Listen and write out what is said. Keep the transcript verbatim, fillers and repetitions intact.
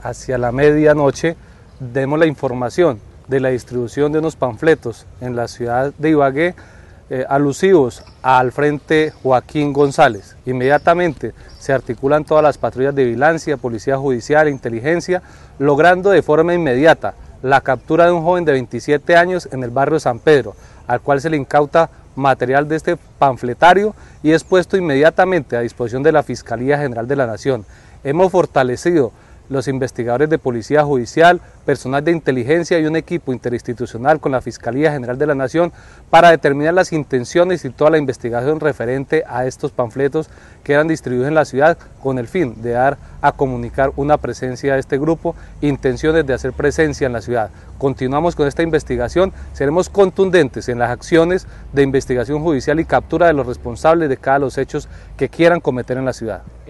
hacia la medianoche demos la información de la distribución de unos panfletos en la ciudad de Ibagué eh, alusivos al Frente Joaquín González. Inmediatamente se articulan todas las patrullas de vigilancia, policía judicial, inteligencia, logrando de forma inmediata la captura de un joven de veintisiete años en el barrio San Pedro, al cual se le incauta material de este panfletario y es puesto inmediatamente a disposición de la Fiscalía General de la Nación. Hemos fortalecido los investigadores de Policía Judicial, personal de inteligencia y un equipo interinstitucional con la Fiscalía General de la Nación para determinar las intenciones y toda la investigación referente a estos panfletos que eran distribuidos en la ciudad con el fin de dar a comunicar una presencia de este grupo, intenciones de hacer presencia en la ciudad. Continuamos con esta investigación, seremos contundentes en las acciones de investigación judicial y captura de los responsables de cada de los hechos que quieran cometer en la ciudad.